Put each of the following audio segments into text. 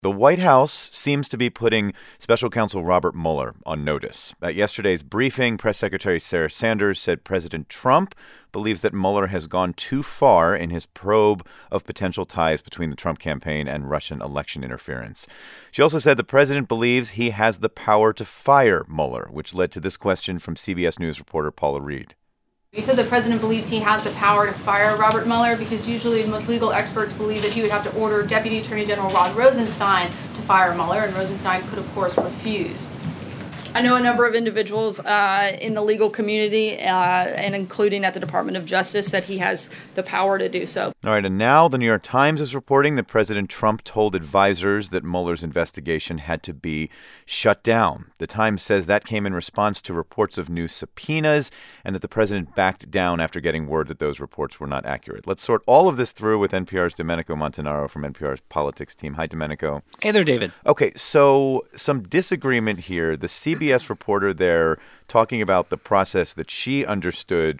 The White House seems to be putting special counsel Robert Mueller on notice. At yesterday's briefing, Press Secretary Sarah Sanders said President Trump believes that Mueller has gone too far in his probe of potential ties between the Trump campaign and Russian election interference. She also said the president believes he has the power to fire Mueller, which led to this question from CBS News reporter Paula Reed. You said the president believes he has the power to fire Robert Mueller because usually most legal experts believe that he would have to order Deputy Attorney General Rod Rosenstein to fire Mueller, and Rosenstein could, of course, refuse. I know a number of individuals in the legal community, and including at the Department of Justice, that he has the power to do so. All right, and now the New York Times is reporting that President Trump told advisors that Mueller's investigation had to be shut down. The Times says that came in response to reports of new subpoenas and that the president backed down after getting word that those reports were not accurate. Let's sort all of this through with NPR's Domenico Montanaro from NPR's politics team. Hi, Domenico. Hey there, David. Okay, so some disagreement here. The CBS reporter there talking about the process that she understood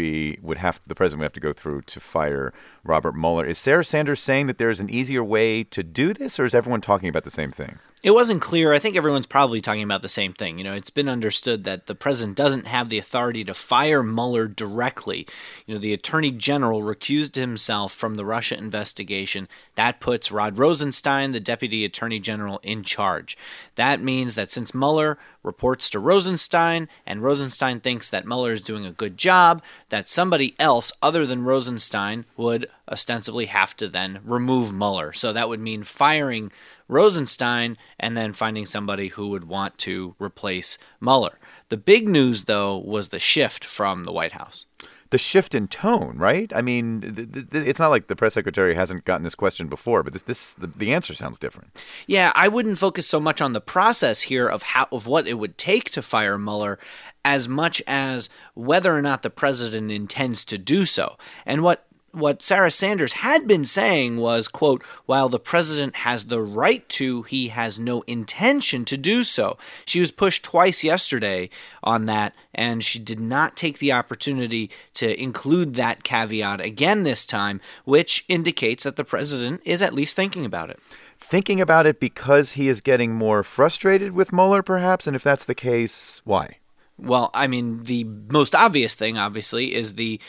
the president would have to go through to fire Robert Mueller. Is Sarah Sanders saying that there's an easier way to do this, or is everyone talking about the same thing? It wasn't clear. I think everyone's probably talking about the same thing. You know, it's been understood that the president doesn't have the authority to fire Mueller directly. You know, the attorney general recused himself from the Russia investigation. That puts Rod Rosenstein, the deputy attorney general, in charge. That means that since Mueller reports to Rosenstein and Rosenstein thinks that Mueller is doing a good job, that somebody else other than Rosenstein would ostensibly have to then remove Mueller. So that would mean firing Rosenstein and then finding somebody who would want to replace Mueller. The big news, though, was the shift from the White House. The shift in tone, right? I mean, it's not like the press secretary hasn't gotten this question before, but the answer sounds different. Yeah, I wouldn't focus so much on the process here of what it would take to fire Mueller as much as whether or not the president intends to do so. And what Sarah Sanders had been saying was, quote, while the president has the right to, he has no intention to do so. She was pushed twice yesterday on that, and she did not take the opportunity to include that caveat again this time, which indicates that the president is at least thinking about it. Thinking about it because he is getting more frustrated with Mueller, perhaps? And if that's the case, why? Well, I mean, the most obvious thing, obviously, is the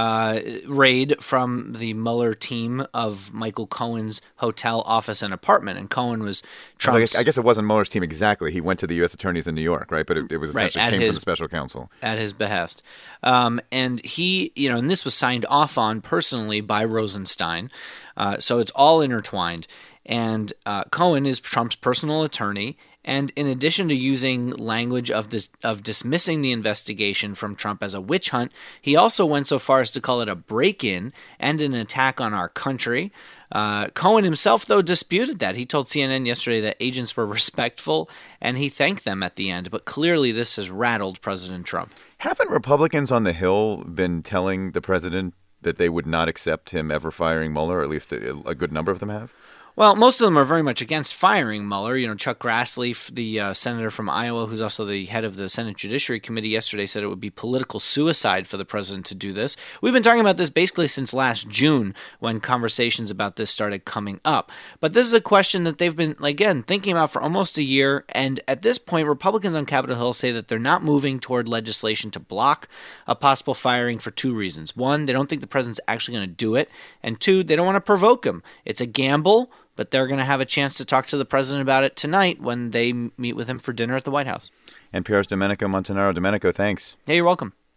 raid from the Mueller team of Michael Cohen's hotel, office, and apartment. And Cohen was Trump's... I guess it wasn't Mueller's team exactly. He went to the U.S. attorneys in New York, right? But it was essentially came from the special counsel. At his behest. And he, and this was signed off on personally by Rosenstein. So it's all intertwined. And Cohen is Trump's personal attorney. And in addition to using language of dismissing the investigation from Trump as a witch hunt, he also went so far as to call it a break-in and an attack on our country. Cohen himself, though, disputed that. He told CNN yesterday that agents were respectful, and he thanked them at the end. But clearly this has rattled President Trump. Haven't Republicans on the Hill been telling the president that they would not accept him ever firing Mueller, or at least a good number of them have? Well, most of them are very much against firing Mueller. Chuck Grassley, the senator from Iowa, who's also the head of the Senate Judiciary Committee, yesterday said it would be political suicide for the president to do this. We've been talking about this basically since last June when conversations about this started coming up. But this is a question that they've been, again, thinking about for almost a year. And at this point, Republicans on Capitol Hill say that they're not moving toward legislation to block a possible firing for two reasons. One, they don't think the president's actually going to do it. And two, they don't want to provoke him. It's a gamble. But they're going to have a chance to talk to the president about it tonight when they meet with him for dinner at the White House. NPR's Domenico Montanaro. Domenico, thanks. Hey, you're welcome.